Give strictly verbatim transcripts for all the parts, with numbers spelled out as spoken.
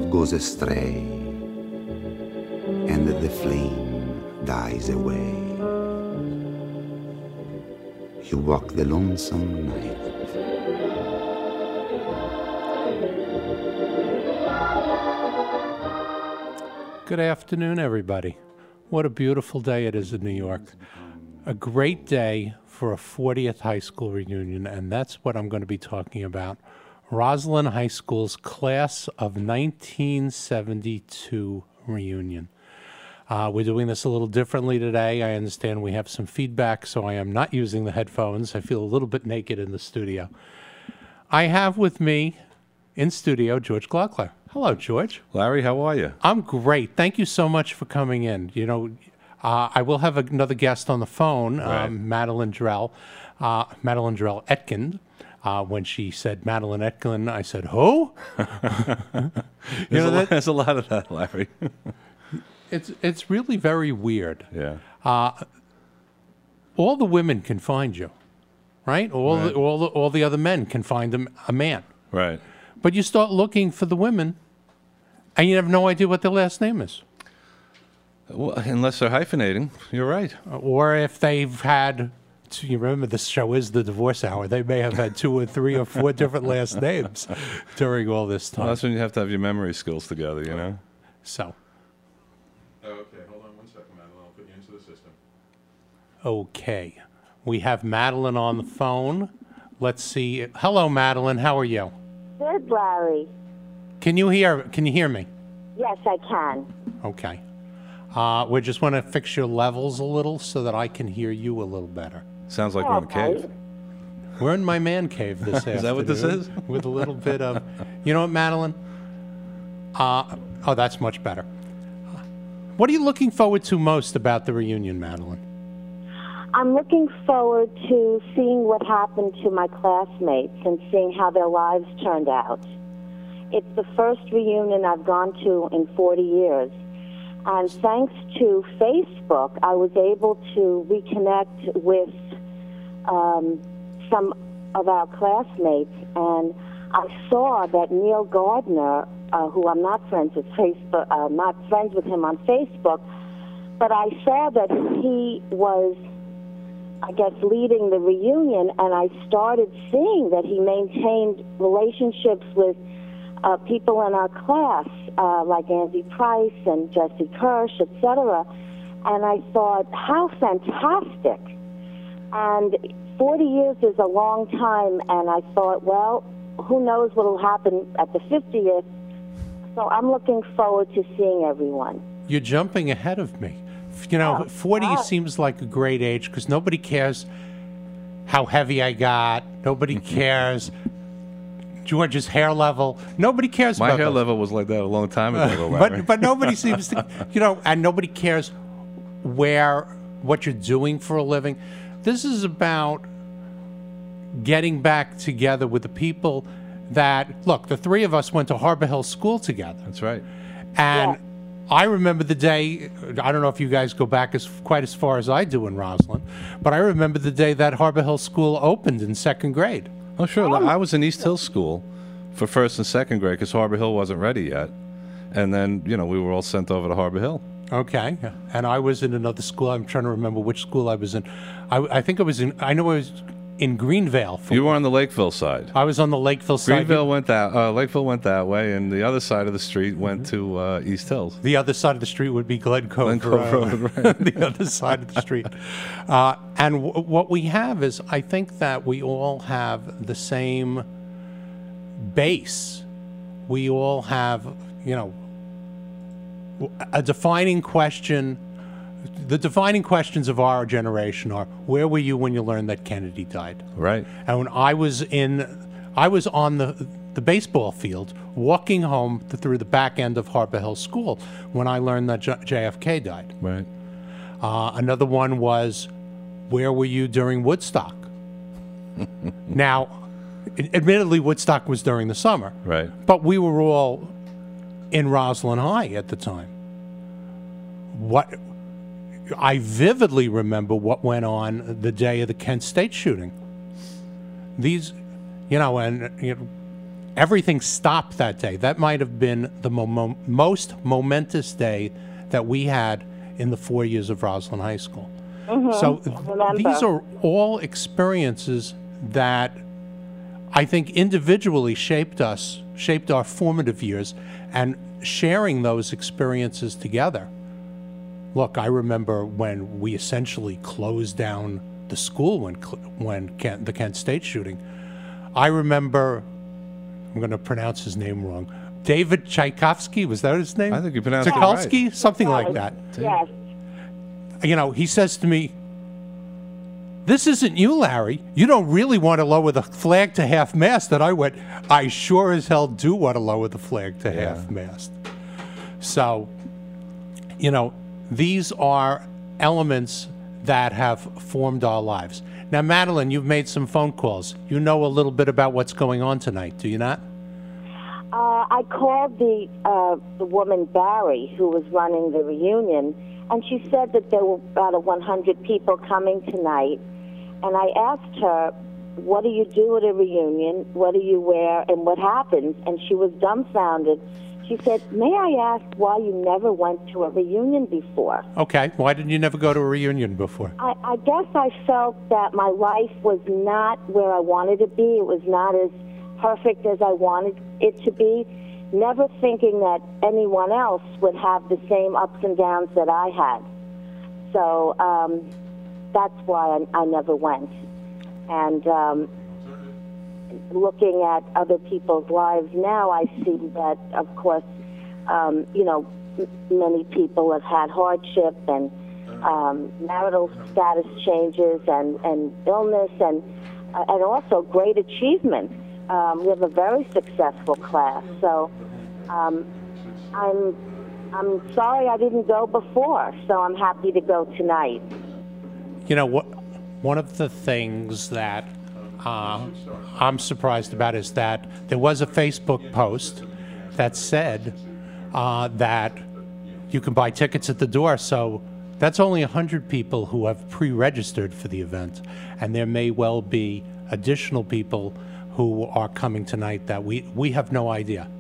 love goes astray, and the flame dies away. You walk the lonesome night. Good afternoon, everybody. What a beautiful day it is in New York. A great day for a fortieth high school reunion, and that's what I'm going to be talking about. Roslyn High School's class of nineteen seventy-two reunion. Uh, we're doing this a little differently today. I understand we have some feedback, so I am not using the headphones. I feel a little bit naked in the studio. I have with me in studio George Glockler. Hello, George. Larry, how are you? I'm great. Thank you so much for coming in. You know, uh, I will have another guest on the phone, Right. um, Madeline Drell, uh, Madeline Drell Etkin. Uh, when she said Madeline Etkin, I said, who? There's, know a lot, that- there's a lot of that, Larry. It's it's really very weird. Yeah. All the women can find you, right? All Right. the all the all the other men can find them a man. Right. But you start looking for the women, and you have no idea what their last name is, Well, unless they're hyphenating, you're right. or if they've had. You remember this show is the Divorce Hour. They may have had two or three or four different last names during all this time. Well, that's when you have to have your memory skills together, you know? So, Okay, hold on one second, Madeline. I'll put you into the system. okay, we have Madeline on the phone. Let's see. Hello, Madeline. How are you? Good, Larry. Can you hear? Can you hear me? Yes, I can. Okay. Uh, we just want to fix your levels a little so that I can hear you a little better. Sounds like we're in a Okay. cave. We're in my man cave this afternoon. Is that what this is? With a little bit of, you know what, Madeline? Uh, oh, that's much better. What are you looking forward to most about the reunion, Madeline? I'm looking forward to seeing what happened to my classmates and seeing how their lives turned out. It's the first reunion I've gone to in forty years. And thanks to Facebook, I was able to reconnect with um, some of our classmates. And I saw that Neil Gardner, uh, who I'm not friends with Facebook, uh, not friends with him on Facebook, but I saw that he was, I guess, leading the reunion, and I started seeing that he maintained relationships with uh, people in our class, uh, like Andy Price and Jesse Kirsch, et cetera. And I thought, how fantastic. And forty years is a long time, and I thought, well, who knows what will happen at the fiftieth. So I'm looking forward to seeing everyone. You're jumping ahead of me. You know, Oh, forty wow. seems like a great age because nobody cares how heavy I got. Nobody cares George's hair level. Nobody cares My about hair those. level was like that a long time ago, Larry. But but nobody seems to, you know, and nobody cares where what you're doing for a living. This is about getting back together with the people that look. The three of us went to Harbor Hill School together, That's right. and Yeah. I remember the day. I don't know if you guys go back as quite as far as I do in Roslyn, but I remember the day that Harbor Hill School opened in second grade. Oh, sure. I was in East Hill School for first and second grade because Harbor Hill wasn't ready yet. And then, you know, we were all sent over to Harbor Hill. Okay, and I was in another school. I'm trying to remember which school I was in. I, I think I was in. I know I was in Greenvale. For, You were on the Lakeville side. I was on the Lakeville side. Greenville went that, uh, Lakeville went that way, and the other side of the street went to uh, East Hills. The other side of the street would be Glen Cove, Glen Cove Road. Road, right. The other side of the street. Uh, and w- what we have is, I think that we all have the same base. We all have, you know, a defining question. The defining questions of our generation are: where were you when you learned that Kennedy died? Right. And when I was in, I was on the the baseball field, walking home th- through the back end of Harbor Hill School when I learned that J- JFK died. Right. Uh, another one was, where were you during Woodstock? Now, a- admittedly, Woodstock was during the summer, Right. but we were all in Roslyn High at the time. What I vividly remember what went on the day of the Kent State shooting. These, you know, and you know, everything stopped that day. That might have been the mo- most momentous day that we had in the four years of Roslyn High School. Mm-hmm. So Remember. these are all experiences that I think individually shaped us, shaped our formative years, and sharing those experiences together. Look, I remember when we essentially closed down the school when when Kent, the Kent State shooting. I remember, I'm going to pronounce his name wrong, David Tchaikovsky, was that his name? I think you pronounced it Tchaikovsky, right. something Yes. like that. Yes. You know, he says to me, "This isn't you, Larry. You don't really want to lower the flag to half-mast." And I went, I sure as hell do want to lower the flag to Yeah. half-mast. So, you know, these are elements that have formed our lives. Now, Madeline, you've made some phone calls. You know a little bit about what's going on tonight, do you not? Uh, I called the uh, the woman Barry who was running the reunion, and she said that there were about one hundred people coming tonight. And I asked her, "What do you do at a reunion? What do you wear? And what happens?" And she was dumbfounded. She said, "May I ask why you never went to a reunion before?" Okay, why didn't you never go to a reunion before? I, I guess I felt that my life was not where I wanted to be. It was not as perfect as I wanted it to be, never thinking that anyone else would have the same ups and downs that I had. So um, that's why I, I never went. And um, looking at other people's lives now, I see that, of course, um, you know, m- many people have had hardship and um, marital status changes and, and illness and uh, and also great achievement. Um, we have a very successful class, so um, I'm I'm sorry I didn't go before, so I'm happy to go tonight. You know, what? One of the things that uh, I'm surprised about is that there was a Facebook post that said uh, that you can buy tickets at the door, so that's only one hundred people who have pre-registered for the event, and there may well be additional people who are coming tonight that we, we have no idea.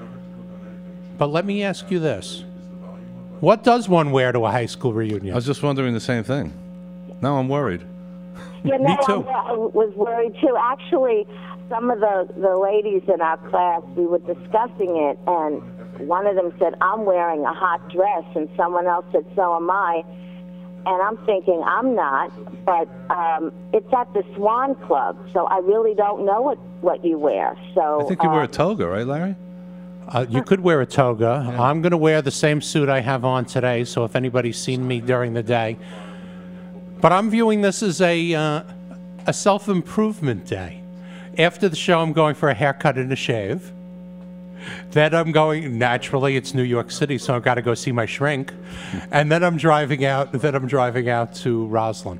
But let me ask you this. What does one wear to a high school reunion? I was just wondering the same thing. Now I'm worried. You know, Me too. I was worried too. Actually, some of the, the ladies in our class, we were discussing it, and one of them said, "I'm wearing a hot dress," and someone else said, "So am I." And I'm thinking, I'm not, but um, it's at the Swan Club, so I really don't know what, what you wear. So I think you uh, wear a toga, right, Larry? Uh, you could wear a toga. I'm going to wear the same suit I have on today, so if anybody's seen me during the day. But I'm viewing this as a, uh, a self-improvement day. After the show, I'm going for a haircut and a shave. Then I'm going, naturally, it's New York City, so I've got to go see my shrink. And then I'm driving out, then I'm driving out to Roslyn.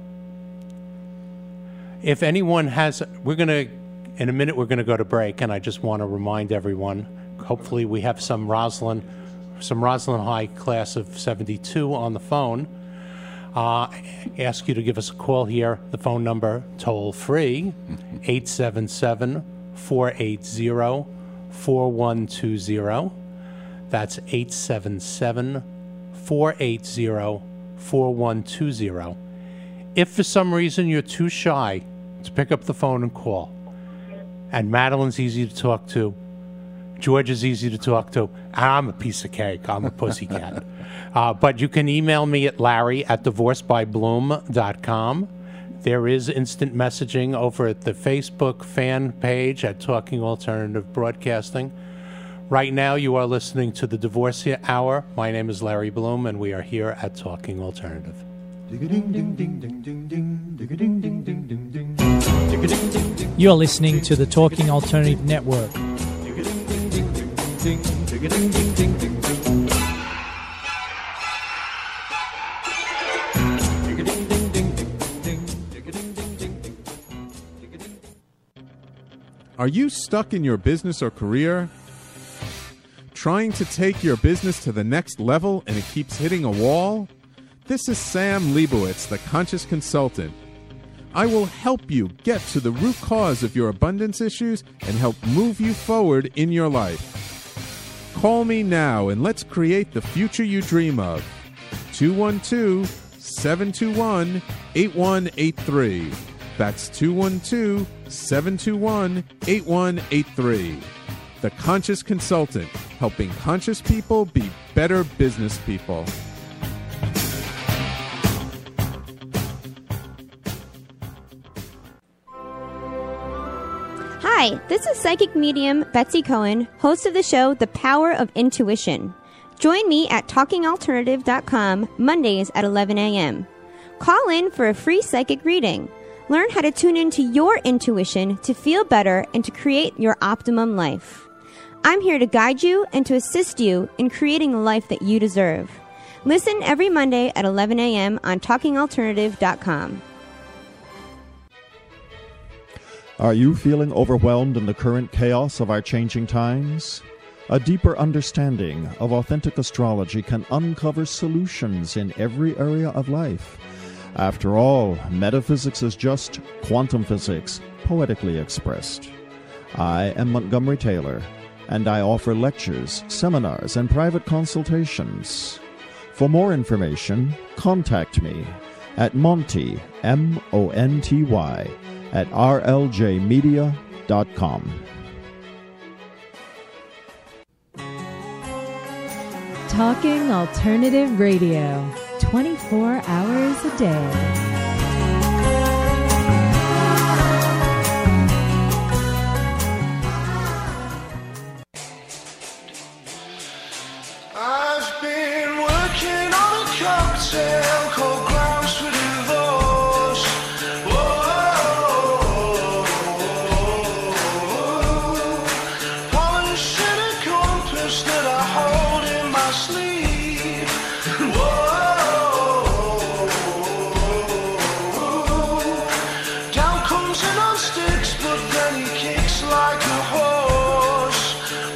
If anyone has, we're going to, in a minute, we're going to go to break, and I just want to remind everyone, hopefully we have some Roslyn, some Roslyn High class of seventy-two on the phone. Uh, ask you to give us a call here. The phone number, toll free, eight seven seven, four eight zero, four one two zero. That's eight seven seven, four eight zero, four one two zero. If for some reason you're too shy to pick up the phone and call, and Madeline's easy to talk to, George is easy to talk to, and I'm a piece of cake. I'm a pussycat. uh, but you can email me at larry at divorced by bloom dot com. There is instant messaging over at the Facebook fan page at Talking Alternative Broadcasting. Right now, you are listening to the Divorce Hour. My name is Larry Bloom, and we are here at Talking Alternative. You're listening to the Talking Alternative Network. Are you stuck in your business or career? Trying to take your business to the next level and it keeps hitting a wall? This is Sam Leibowitz, the Conscious Consultant. I will help you get to the root cause of your abundance issues and help move you forward in your life. Call me now and let's create the future you dream of. two one two, seven two one, eight one eight three. That's two one two, seven two one, eight one eight three. The Conscious Consultant, helping conscious people be better business people. Hi, this is psychic medium Betsy Cohen, host of the show The Power of Intuition. Join me at talking alternative dot com Mondays at eleven a.m. Call in for a free psychic reading. Learn how to tune into your intuition to feel better and to create your optimum life. I'm here to guide you and to assist you in creating the life that you deserve. Listen every Monday at eleven a.m. on talking alternative dot com. Are you feeling overwhelmed in the current chaos of our changing times? A deeper understanding of authentic astrology can uncover solutions in every area of life. After all, metaphysics is just quantum physics, poetically expressed. I am Montgomery Taylor, and I offer lectures, seminars, and private consultations. For more information, contact me at Monty, M O N T Y, at r l j media dot com. Talking Alternative Radio, twenty-four hours a day. I've been working on a cocktail called Grounds for Divorce. Whoa, polishing a compass that I hold in my sleeve. Whoa, down comes an on sticks, but then he kicks like a horse.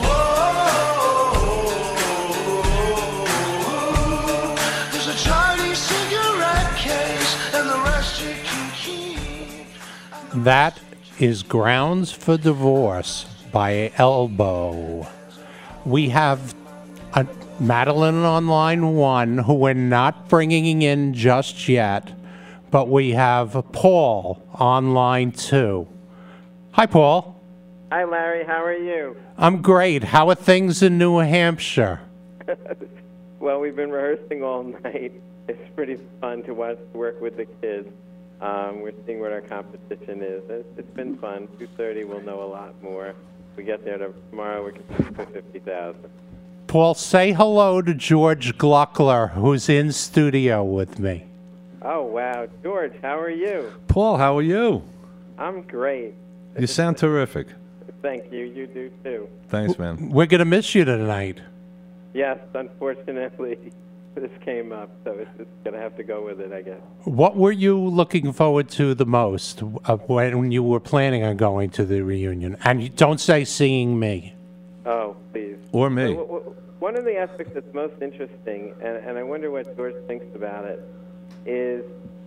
That is Grounds for Divorce by Elbow. We have a Madeline on line one, who we're not bringing in just yet, but we have Paul on line two. Hi, Paul. Hi, Larry. How are you? I'm great. How are things in New Hampshire? Well, we've been rehearsing all night. It's pretty fun to watch work with the kids. Um, we're seeing what our competition is. It's, it's been fun. two thirty, we'll know a lot more. If we get there to, tomorrow, we can shoot for fifty thousand. Paul, say hello to George Gluckler, who's in studio with me. Oh, wow. George, how are you? Paul, how are you? I'm great. You sound terrific. Thank you. You do, too. Thanks, man. We're going to miss you tonight. Yes, unfortunately, this came up, so it's just going to have to go with it, I guess. What were you looking forward to the most uh, when you were planning on going to the reunion? And you don't say seeing me. Oh, please. Or me. Well, well, one of the aspects that's most interesting, and, and I wonder what George thinks about it, is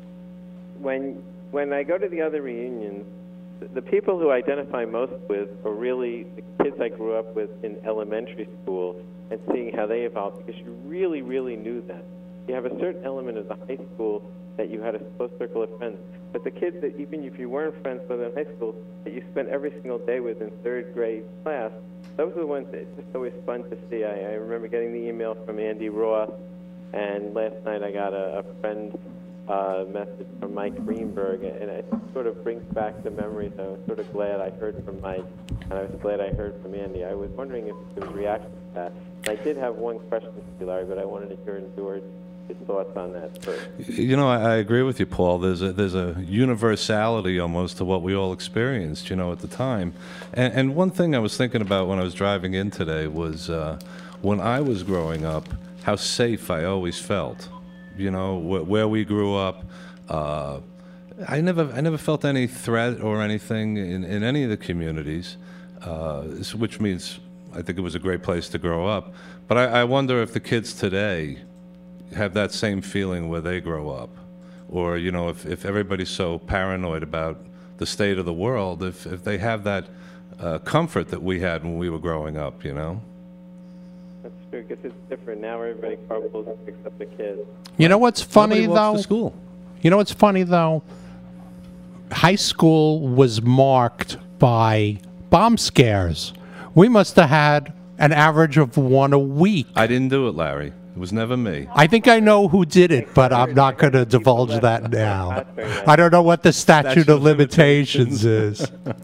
when when I go to the other reunions, the, the people who I identify most with are really the kids I grew up with in elementary school, and seeing how they evolved, because you really, really knew them. You have a certain element of the high school that you had a close circle of friends. But the kids that, even if you weren't friends with in high school, that you spent every single day with in third grade class, those are the ones that it's just always fun to see. I, I remember getting the email from Andy Roth, and last night I got a, a friend uh, message from Mike Greenberg, and it sort of brings back the memories. I was sort of glad I heard from Mike, and I was glad I heard from Andy. I was wondering if there was a reaction to that. And I did have one question to you, Larry, but I wanted to hear George his thoughts on that first. You know, I, I agree with you, Paul. There's a, there's a universality almost to what we all experienced, you know, at the time. And, and one thing I was thinking about when I was driving in today was uh, when I was growing up, how safe I always felt. You know, wh- where we grew up, uh, I never I never felt any threat or anything in, in any of the communities, uh, which means I think it was a great place to grow up. But I, I wonder if the kids today have that same feeling where they grow up, or you know, if, if everybody's so paranoid about the state of the world, if if they have that uh, comfort that we had when we were growing up, you know. That's true, because it's different now. Everybody carpools and picks up the kids. You know what's funny Nobody walks though? to school. You know what's funny though? High school was marked by bomb scares. We must have had an average of one a week. I didn't do it, Larry. It was never me. I think I know who did it, but I'm not going to divulge that now. I don't know what the statute of limitations is.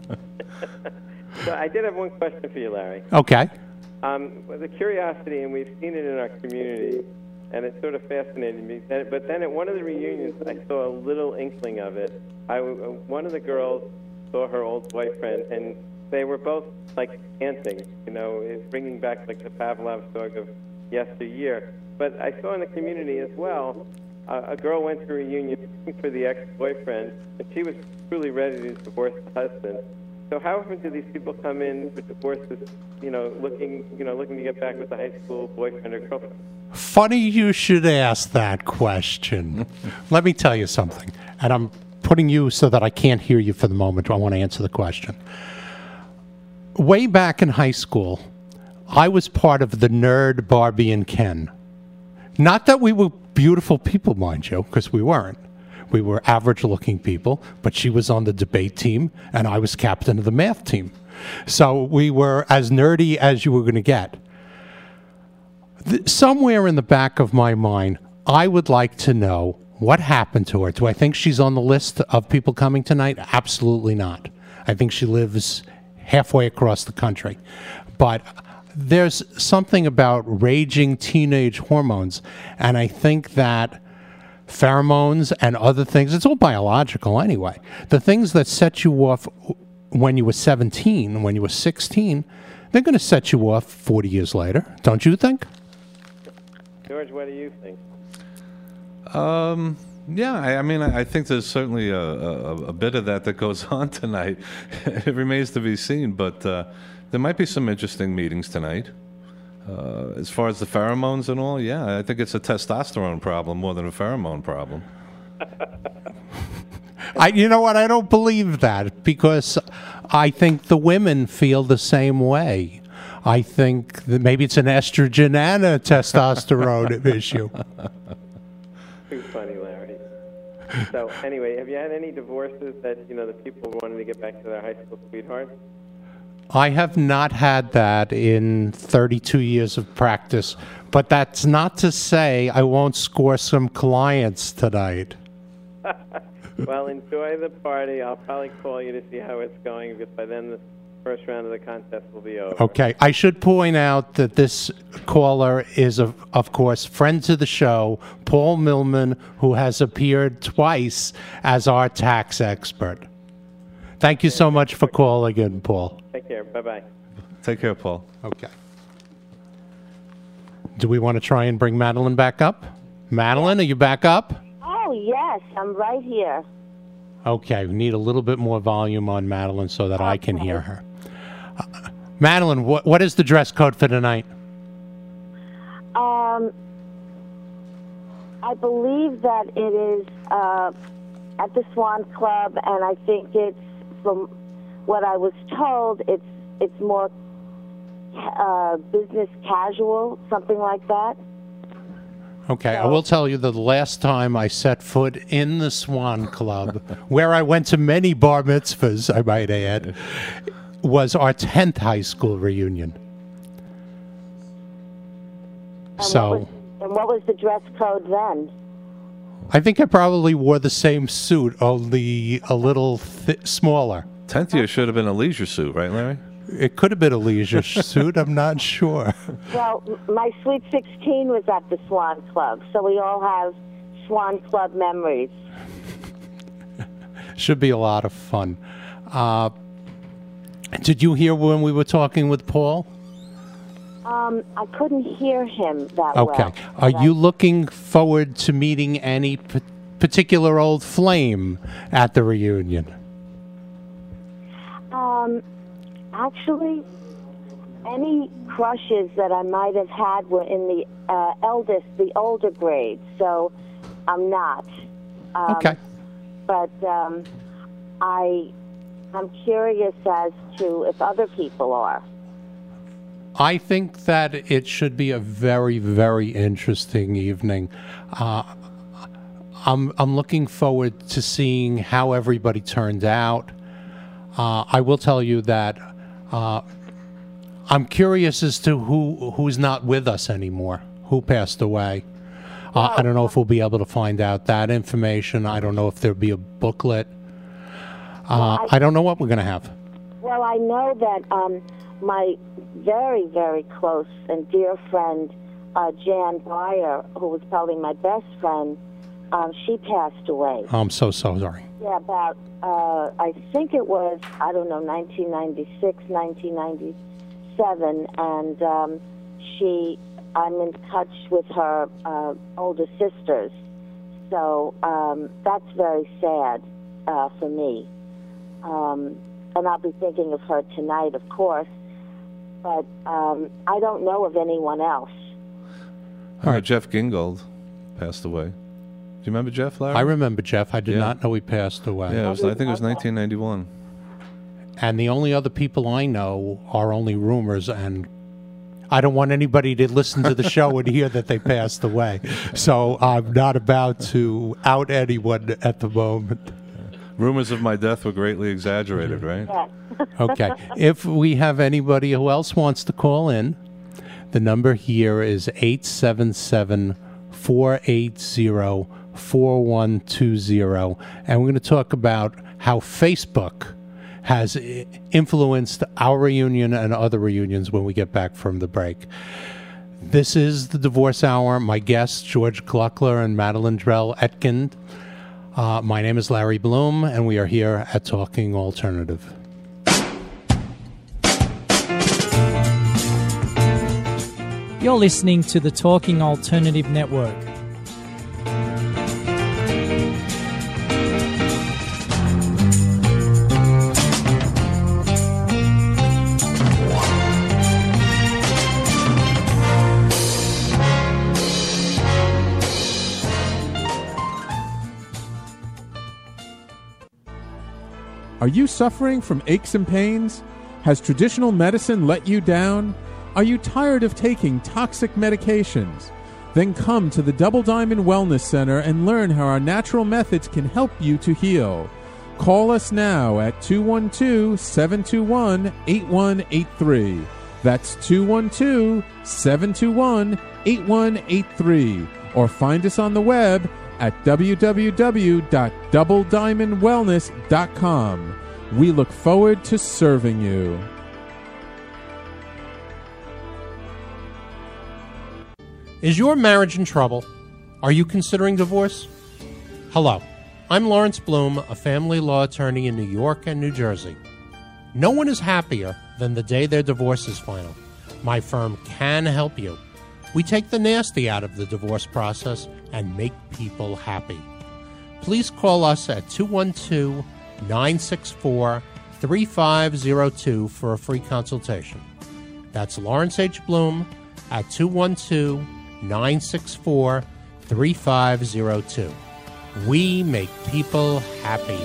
So I did have one question for you, Larry. Okay. Um, well, the curiosity, and we've seen it in our community, and it sort of fascinated me. Then- But then at one of the reunions, I saw a little inkling of it. I, w- one of the girls saw her old boyfriend, and they were both like dancing, you know, it- bringing back like the Pavlov song of yesteryear. But I saw in the community as well, uh, a girl went to a reunion looking for the ex-boyfriend, and she was truly ready to divorce the husband. So how often do these people come in for divorces, you know, looking, you know, looking to get back with the high school boyfriend or girlfriend? Funny you should ask that question. Let me tell you something, and I'm putting you so that I can't hear you for the moment. I want to answer the question. Way back in high school, I was part of the nerd Barbie and Ken. Not that we were beautiful people, mind you, because we weren't. We were average-looking people, but she was on the debate team, and I was captain of the math team. So we were as nerdy as you were going to get. Th- somewhere in the back of my mind, I would like to know what happened to her. Do I think she's on the list of people coming tonight? Absolutely not. I think she lives halfway across the country. But there's something about raging teenage hormones, and I think that pheromones and other things, it's all biological anyway. The things that set you off when you were seventeen, when you were sixteen, they're going to set you off forty years later, don't you think? George, what do you think? Um, yeah, I, I mean, I, I think there's certainly a, a, a bit of that that goes on tonight. It remains to be seen, but uh, there might be some interesting meetings tonight. Uh, as far as the pheromones and all, yeah, I think it's a testosterone problem more than a pheromone problem. I, you know what? I don't believe that, because I think the women feel the same way. I think that maybe it's an estrogen and a testosterone issue. Too funny, Larry. So anyway, have you had any divorces that, you know, the people wanted to get back to their high school sweethearts? I have not had that in thirty-two years of practice, but that's not to say I won't score some clients tonight. Well, enjoy the party. I'll probably call you to see how it's going, because by then the first round of the contest will be over. Okay. I should point out that this caller is, of, of course, friend to the show, Paul Millman, who has appeared twice as our tax expert. Thank you so much for calling in, Paul. Take care. Bye-bye. Take care, Paul. Okay. Do we want to try and bring Madeline back up? Madeline, are you back up? Oh, yes, I'm right here. Okay, we need a little bit more volume on Madeline so that I can hear her. Uh, Madeline, what what is the dress code for tonight? Um, I believe that it is uh, at the Swan Club, and I think it's, from what I was told, it's it's more uh, business casual, something like that. Okay, I will tell you that the last time I set foot in the Swan Club, where I went to many bar mitzvahs, I might add, was our tenth high school reunion. And So, what was, and what was the dress code then? I think I probably wore the same suit, only a little th- smaller. Tenth year should have been a leisure suit, right, Larry? It could have been a leisure suit, I'm not sure. Well, m- my Sweet sixteen was at the Swan Club, so we all have Swan Club memories. Should be a lot of fun. Uh, did you hear when we were talking with Paul? Um, I couldn't hear him that Okay. well. Are but you looking forward to meeting any p- particular old flame at the reunion? Um, actually, any crushes that I might have had were in the uh, eldest, the older grades, so I'm not. Um, Okay. But um, I, I'm curious as to if other people are. I think that it should be a very, very interesting evening. Uh, I'm I'm looking forward to seeing how everybody turned out. Uh, I will tell you that uh, I'm curious as to who who's not with us anymore, who passed away. Uh, I don't know if we'll be able to find out that information. I don't know if there'll be a booklet. Uh, Well, I- I don't know what we're going to have. Well, I know that um, my very, very close and dear friend, uh, Jan Breyer, who was probably my best friend, um, she passed away. I'm so, so sorry. Yeah, about, uh, I think it was, I don't know, nineteen ninety-six, nineteen ninety-seven, and um, she, I'm in touch with her uh, older sisters, so um, that's very sad uh, for me. Um, and I'll be thinking of her tonight, of course, but um, I don't know of anyone else. All right, Jeff Gingold passed away. Do you remember Jeff, Larry? I remember Jeff. I did Yeah. not know he passed away. Yeah, it was, I think it was nineteen ninety-one. And the only other people I know are only rumors, and I don't want anybody to listen to the show and hear that they passed away. So I'm not about to out anyone at the moment. Rumors of my death were greatly exaggerated, right? Okay. If we have anybody who else wants to call in, the number here is eight seven seven, four eight zero, four one two zero. And we're going to talk about how Facebook has i- influenced our reunion and other reunions when we get back from the break. This is the Divorce Hour. My guests, George Gluckler and Madeline Drell Etkind. Uh, my name is Larry Bloom, and we are here at Talking Alternative. You're listening to the Talking Alternative Network. Are you suffering from aches and pains? Has traditional medicine let you down? Are you tired of taking toxic medications? Then come to the Double Diamond Wellness Center and learn how our natural methods can help you to heal. Call us now at two one two, seven two one, eight one eight three. That's two one two, seven two one, eight one eight three. Or find us on the web at w w w dot double diamond wellness dot com. We look forward to serving you. Is your marriage in trouble? Are you considering divorce? Hello, I'm Lawrence Bloom, a family law attorney in New York and New Jersey. No one is happier than the day their divorce is final. My firm can help you. We take the nasty out of the divorce process and make people happy. Please call us at two one two, nine six four, three five zero two for a free consultation. That's Lawrence H. Bloom at two one two, nine six four, three five zero two. We make people happy.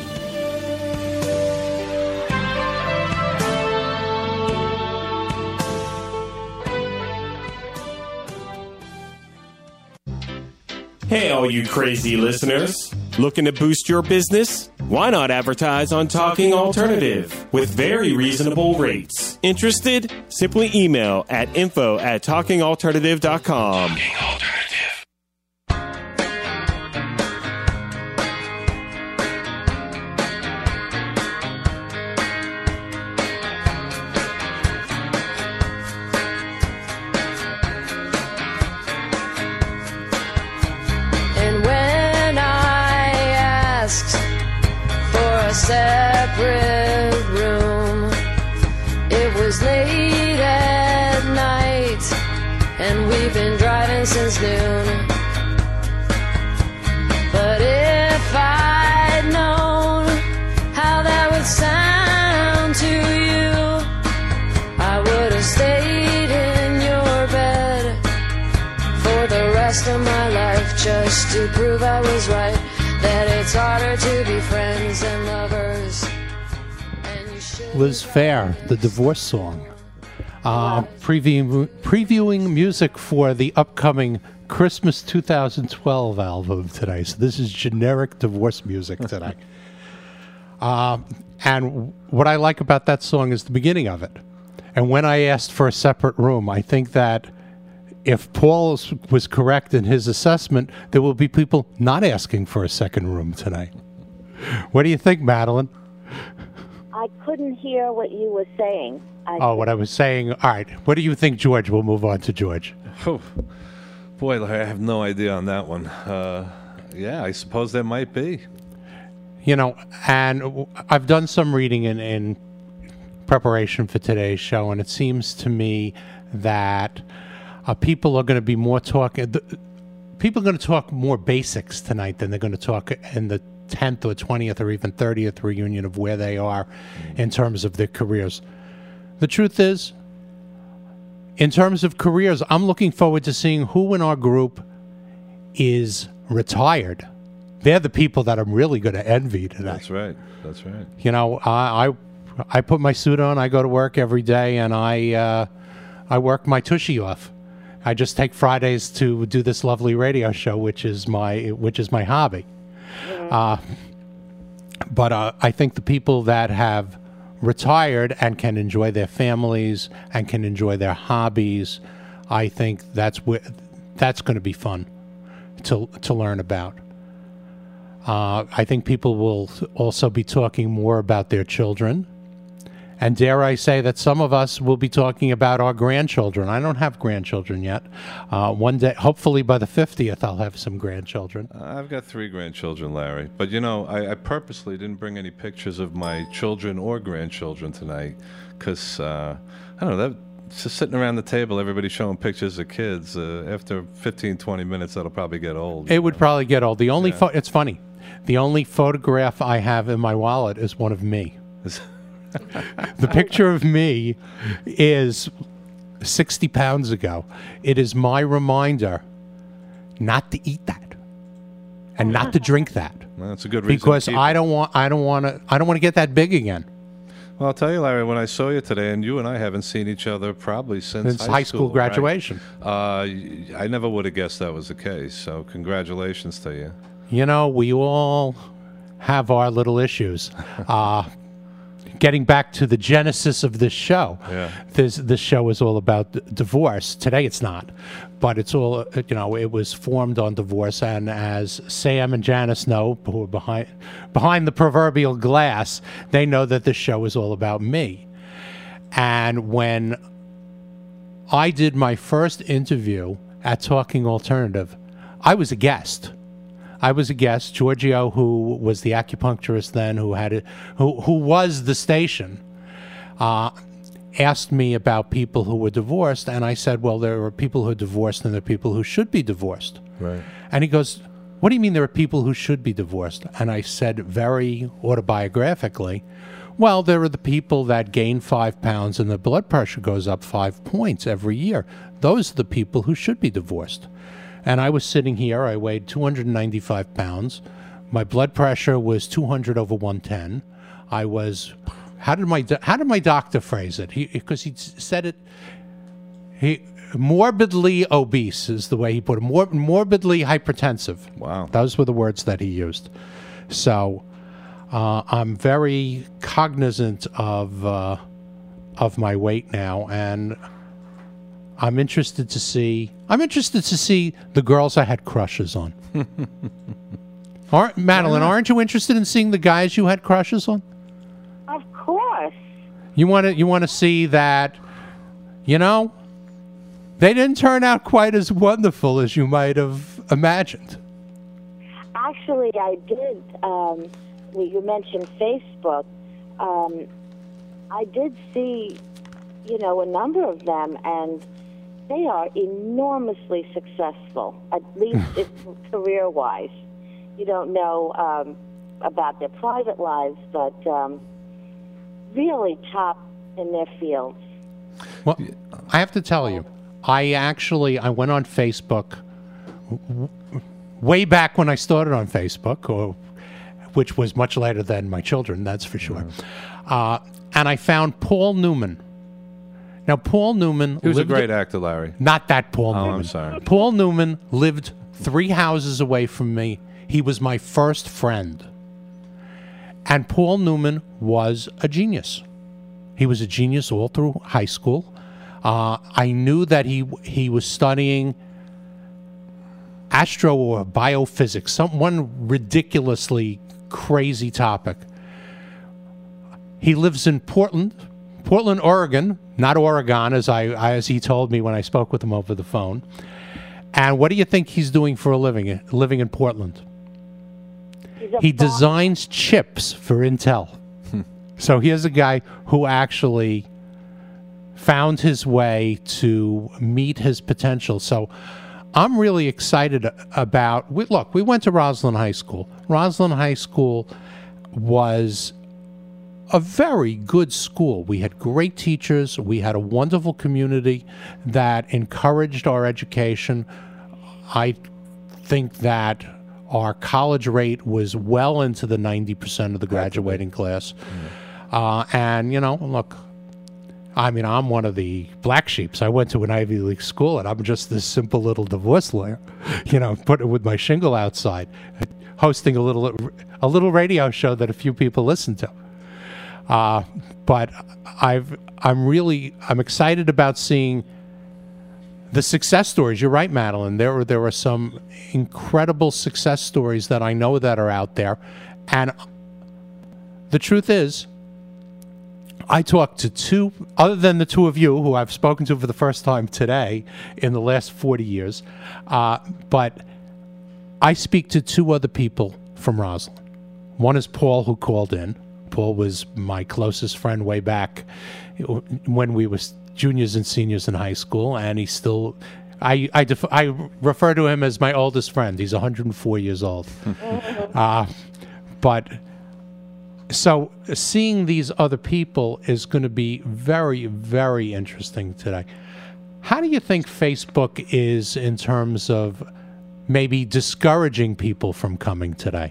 Hey, all you crazy listeners. Looking to boost your business? Why not advertise on Talking Alternative with very reasonable rates? Interested? Simply email at info at talking alternative dot com. Talking Alternative. And when I asked for a separate room, it was late at night, and we've been driving since noon. But if I'd known how that would sound to you, I would have stayed in your bed for the rest of my life just to prove I was right. that it's harder to be friends than lovers. And you should Liz Phair, the divorce song. Uh, preview, previewing music for the upcoming Christmas two thousand twelve album today. So this is generic divorce music today. um, and what I like about that song is the beginning of it. And when I asked for a separate room, I think that if Paul was correct in his assessment, there will be people not asking for a second room tonight. What do you think, Madeline? I couldn't hear what you were saying. I Oh, what I was saying. All right. What do you think, George? We'll move on to George. Oh, boy, Larry, I have no idea on that one. Uh, yeah, I suppose there might be. You know, and w- I've done some reading in, in preparation for today's show, and it seems to me that uh, people are going to be more talking. The, people are going to talk more basics tonight than they're going to talk in the tenth or twentieth or even thirtieth reunion of where they are in terms of their careers. The truth is, in terms of careers, I'm looking forward to seeing who in our group is retired. They're the people that I'm really going to envy today. That's right. That's right. You know, I, I I put my suit on, I go to work every day, and I uh, I work my tushy off. I just take Fridays to do this lovely radio show, which is my which is my hobby. Uh, but uh, I think the people that have retired and can enjoy their families and can enjoy their hobbies, I think that's wh- that's going to be fun to to learn about. Uh, I think people will also be talking more about their children. And dare I say that some of us will be talking about our grandchildren. I don't have grandchildren yet. Uh, one day, hopefully by the fiftieth, I'll have some grandchildren. I've got three grandchildren, Larry. But, you know, I, I purposely didn't bring any pictures of my children or grandchildren tonight because, uh, I don't know, that, just sitting around the table, everybody showing pictures of kids. Uh, after fifteen, twenty minutes, that'll probably get old. It would probably get old. The only Yeah. pho- it's funny. The only photograph I have in my wallet is one of me. The picture of me is sixty pounds ago. It is my reminder not to eat that and not to drink that. Well, that's a good reason. to Because keep I it. don't want I don't want to I don't want to get that big again. Well, I'll tell you, Larry, when I saw you today, and you and I haven't seen each other probably since, Since high school right? graduation. Uh, y- I never would have guessed that was the case. So congratulations to you. You know, we all have our little issues. Uh, getting back to the genesis of this show, Yeah. this this show is all about d- divorce. Today it's not, but it's all, uh, you know, it was formed on divorce. And as Sam and Janice know, who are behind, behind the proverbial glass, they know that this show is all about me. And when I did my first interview at Talking Alternative, I was a guest. I was a guest. Giorgio, who was the acupuncturist then, who had it, who who was the station, uh, asked me about people who were divorced, and I said, "Well, there are people who are divorced, and there are people who should be divorced." Right. And he goes, "What do you mean there are people who should be divorced?" And I said, very autobiographically, "Well, there are the people that gain five pounds and the blood pressure goes up five points every year. Those are the people who should be divorced." And I was sitting here, I weighed two hundred ninety-five pounds. My blood pressure was two hundred over one ten. I was, how did my, do- how did my doctor phrase it? He, because he said it, he, morbidly obese is the way he put it, Mor- morbidly hypertensive. Wow. Those were the words that he used. So uh, I'm very cognizant of, uh, of my weight now, and I'm interested to see. I'm interested to see the girls I had crushes on. Aren't, Madeline, aren't you interested in seeing the guys you had crushes on? Of course. You want to. You want to see that. You know, they didn't turn out quite as wonderful as you might have imagined. Actually, I did. Um, well, you mentioned Facebook. Um, I did see, you know, a number of them, and they are enormously successful, at least if career-wise. You don't know um, about their private lives, but um, really top in their fields. Well, I have to tell you, I actually I went on Facebook w- way back when I started on Facebook, or which was much later than my children, that's for sure. Mm-hmm. Uh, and I found Paul Newman. Now, Paul Newman... He was lived a great actor, Larry. Not that Paul oh, Newman. I'm sorry. Paul Newman lived three houses away from me. He was my first friend. And Paul Newman was a genius. He was a genius all through high school. Uh, I knew that he he was studying astro or biophysics, some one ridiculously crazy topic. He lives in Portland, Portland, Oregon, not Oregon, as I as he told me when I spoke with him over the phone. And what do you think he's doing for a living? Living in Portland, he designs chips for Intel. So here's a guy who actually found his way to meet his potential. So I'm really excited about, we, look, we went to Roslyn High School. Roslyn High School was a very good school. We had great teachers. We had a wonderful community that encouraged our education. I think that our college rate was well into the ninety percent of the graduating class. Mm-hmm. Uh, and, you know, look, I mean, I'm one of the black sheeps. I went to an Ivy League school, and I'm just this simple little divorce lawyer, you know, put it with my shingle outside, hosting a little a little radio show that a few people listen to. Uh, but I've I'm really I'm excited about seeing the success stories. You're right, Madeline. There are there are some incredible success stories that I know that are out there, and the truth is, I talked to two, other than the two of you, who I've spoken to for the first time today in the last forty years, uh, but I speak to two other people from Roslyn. One is Paul, who called in. Paul was my closest friend way back when we were juniors and seniors in high school, and he's still, I, I, def, I refer to him as my oldest friend. He's one hundred four years old. uh, but... So seeing these other people is going to be very, very interesting today. How do you think Facebook is in terms of maybe discouraging people from coming today?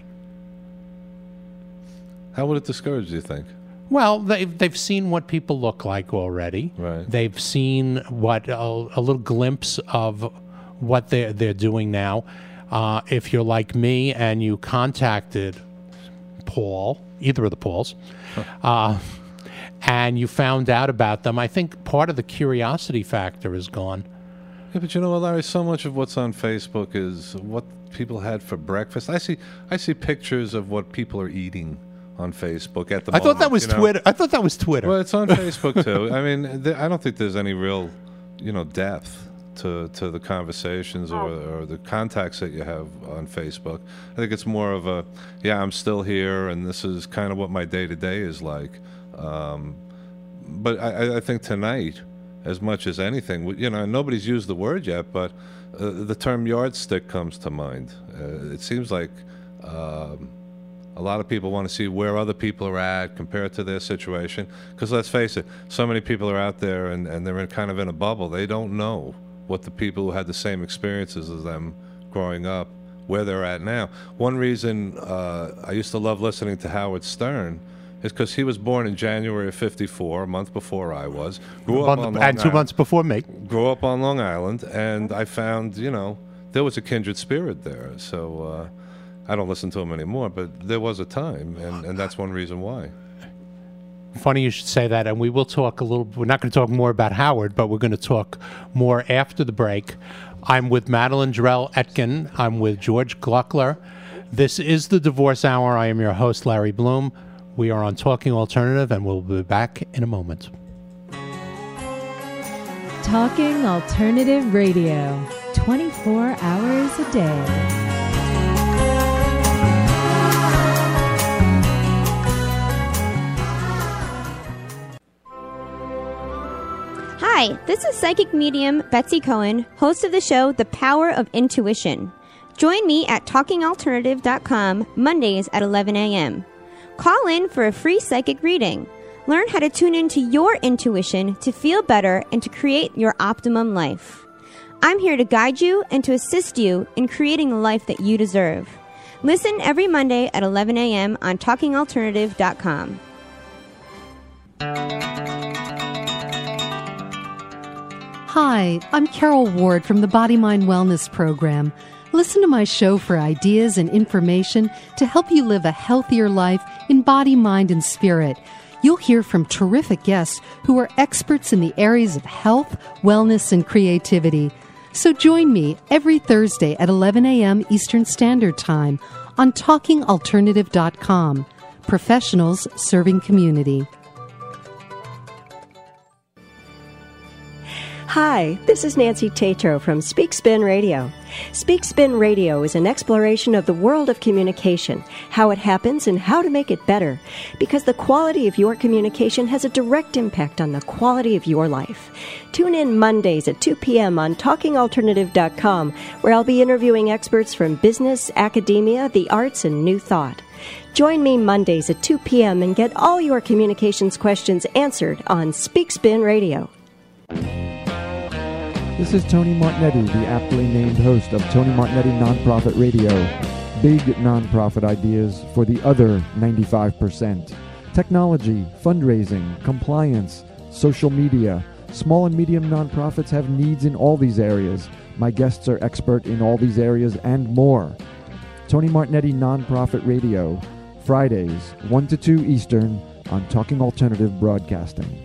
How would it discourage, do you think? Well, they've, they've seen what people look like already. Right. They've seen what a, a little glimpse of what they're, they're doing now. Uh, if you're like me and you contacted Paul, either of the Pauls, uh, and you found out about them, I think part of the curiosity factor is gone. Yeah, but you know what, Larry? So much of what's on Facebook is what people had for breakfast. I see, I see pictures of what people are eating on Facebook at the I moment. thought that was you know? Twitter. I thought that was Twitter. Well, it's on Facebook too. I mean, th- I don't think there's any real, you know, depth to to the conversations or, or the contacts that you have on Facebook. I think it's more of a, yeah, I'm still here, and this is kind of what my day-to-day is like. Um, but I, I think tonight, as much as anything, you know, nobody's used the word yet, but uh, the term yardstick comes to mind. Uh, it seems like um, a lot of people want to see where other people are at compared to their situation. Because let's face it, so many people are out there and, and they're in kind of in a bubble. They don't know what the people who had the same experiences as them growing up, where they're at now. One reason uh, I used to love listening to Howard Stern is because he was born in January of fifty-four, a month before I was. Grew up on Long and two Island, months before me. Grew up on Long Island, and I found, you know, there was a kindred spirit there. So uh, I don't listen to him anymore, but there was a time, and, and that's one reason why. Funny you should say that, and we will talk a little. We're not going to talk more about Howard, but we're going to talk more after the break. I'm with Madeline Drell Etkin. I'm with George Gluckler. This is the Divorce Hour. I am your host, Larry Bloom. We are on Talking Alternative, and we'll be back in a moment. Talking Alternative Radio, twenty-four hours a day. Hi, this is psychic medium Betsy Cohen, host of the show The Power of Intuition. Join me at talking alternative dot com Mondays at eleven a.m. Call in for a free psychic reading. Learn how to tune into your intuition to feel better and to create your optimum life. I'm here to guide you and to assist you in creating the life that you deserve. Listen every Monday at eleven a.m. on talking alternative dot com. Hi, I'm Carol Ward from the Body Mind Wellness Program. Listen to my show for ideas and information to help you live a healthier life in body, mind, and spirit. You'll hear from terrific guests who are experts in the areas of health, wellness, and creativity. So join me every Thursday at eleven a.m. Eastern Standard Time on talking alternative dot com. Professionals serving community. Hi, this is Nancy Tatro from Speak Spin Radio. Speak Spin Radio is an exploration of the world of communication, how it happens and how to make it better, because the quality of your communication has a direct impact on the quality of your life. Tune in Mondays at two p.m. on talking alternative dot com, where I'll be interviewing experts from business, academia, the arts, and new thought. Join me Mondays at two p.m. and get all your communications questions answered on Speak Spin Radio. This is Tony Martignetti, the aptly named host of Tony Martignetti Nonprofit Radio. Big nonprofit ideas for the other ninety-five percent. Technology, fundraising, compliance, social media. Small and medium nonprofits have needs in all these areas. My guests are expert in all these areas and more. Tony Martignetti Nonprofit Radio, Fridays, one to two Eastern on Talking Alternative Broadcasting.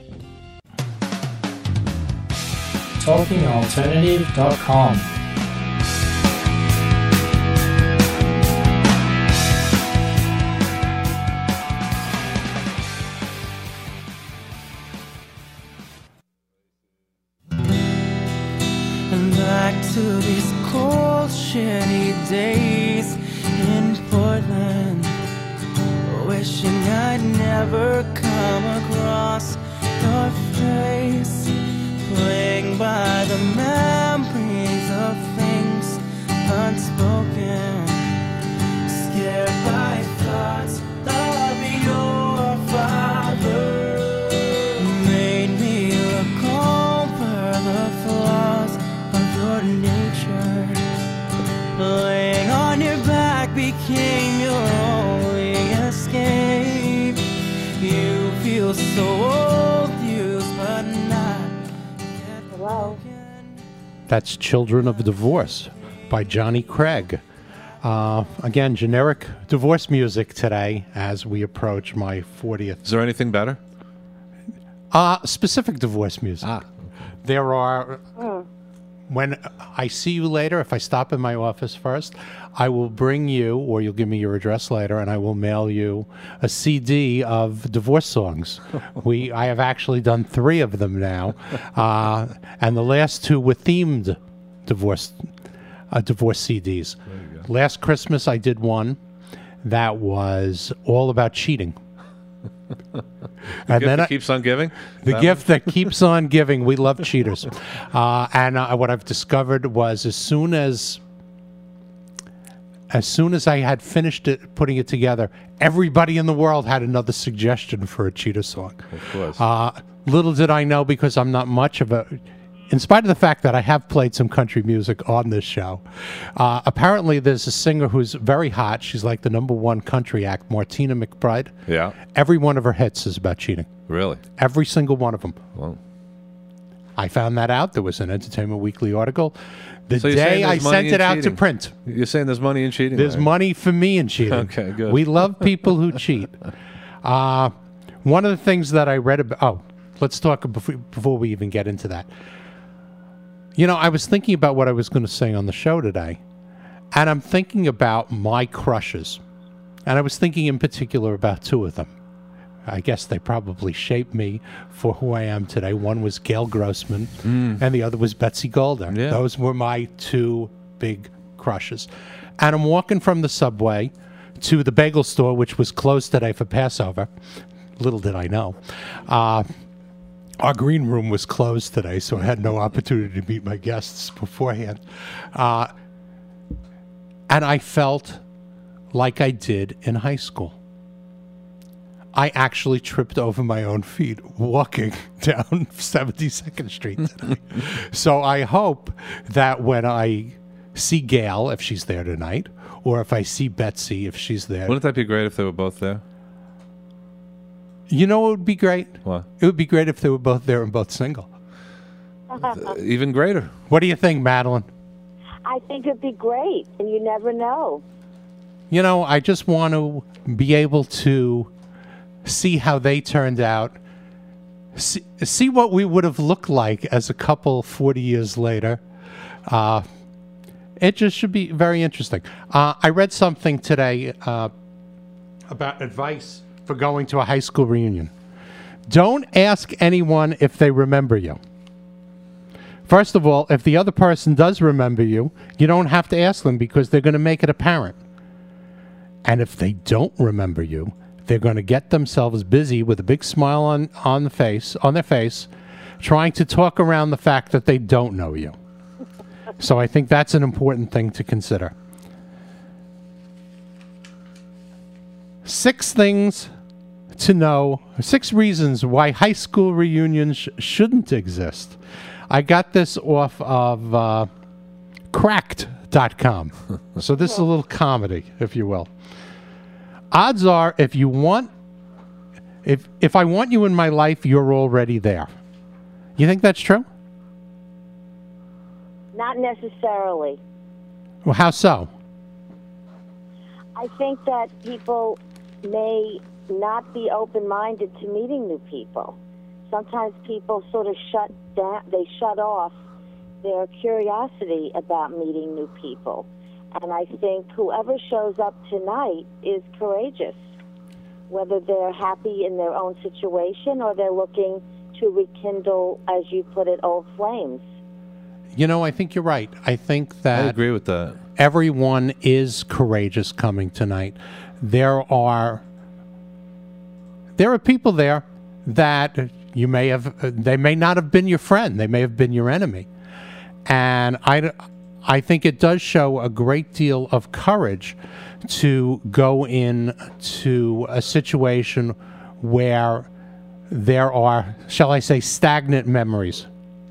talking alternative dot com. And back to these cold, shitty days in Portland, wishing I'd never come across your face. Playing by the memories of things unspoken, scared by thoughts of your father. Made me look over the flaws of your nature. Laying on your back became your only escape. You feel so old, used but not. Hello. That's Children of Divorce by Johnny Craig. Uh, again, generic divorce music today as we approach my fortieth. Is there anything better? Uh, specific divorce music. Ah. There are... Mm. When I see you later, if I stop in my office first, I will bring you, or you'll give me your address later, and I will mail you a C D of divorce songs. we, I have actually done three of them now, uh, and the last two were themed divorce, uh, divorce C Ds. Last Christmas, I did one that was all about cheating. The and gift then that I, keeps on giving? The That gift one? that keeps on giving. We love cheaters. Uh, and uh, what I've discovered was as soon as as soon as I had finished it, putting it together, everybody in the world had another suggestion for a cheater song. Of course. Uh, little did I know, because I'm not much of a... In spite of the fact that I have played some country music on this show, uh, apparently there's a singer who's very hot. She's like the number one country act, Martina McBride. Yeah. Every one of her hits is about cheating. Really? Every single one of them. Well, I found that out. There was an Entertainment Weekly article. The So you're day saying I there's money sent in it out to cheating? print. You're saying there's money in cheating? There's Larry? money for me in cheating. Okay, good. We love people who cheat. Uh, one of the things that I read about... Oh, let's talk before, before we even get into that. You know, I was thinking about what I was going to say on the show today, and I'm thinking about my crushes. And I was thinking in particular about two of them. I guess they probably shaped me for who I am today. One was Gail Grossman, Mm. and the other was Betsy Golder. Yeah. Those were my two big crushes. And I'm walking from the subway to the bagel store, which was closed today for Passover. Little did I know. Uh, our green room was closed today, so I had no opportunity to meet my guests beforehand. Uh, and I felt like I did in high school. I actually tripped over my own feet walking down seventy-second Street today. So I hope that when I see Gail, if she's there tonight, or if I see Betsy, if she's there. Wouldn't that be great if they were both there? You know what would be great? What? It would be great if they were both there and both single. Even greater. What do you think, Madeline? I think it'd be great, and you never know. You know, I just want to be able to see how they turned out, see, see what we would have looked like as a couple forty years later. Uh, it just should be very interesting. Uh, I read something today uh, about advice for going to a high school reunion. Don't ask anyone if they remember you. First of all, if the other person does remember you, you don't have to ask them because they're going to make it apparent. And if they don't remember you, they're going to get themselves busy with a big smile on, on the face, on their face, trying to talk around the fact that they don't know you. So I think that's an important thing to consider. Six things to know, six reasons why high school reunions sh- shouldn't exist. I got this off of uh, cracked dot com. So this is a little comedy, if you will. Odds are, if you want, if if I want you in my life, you're already there. You think that's true? Not necessarily. Well, how so? I think that people may not be open-minded to meeting new people. Sometimes people sort of shut down, they shut off their curiosity about meeting new people. And I think whoever shows up tonight is courageous, whether they're happy in their own situation or they're looking to rekindle, as you put it, old flames. You know, I think you're right. I think that I agree with that. Everyone is courageous coming tonight. There are there are people there that you may have, they may not have been your friend. They may have been your enemy. And I, I think it does show a great deal of courage to go in to a situation where there are, shall I say, stagnant memories.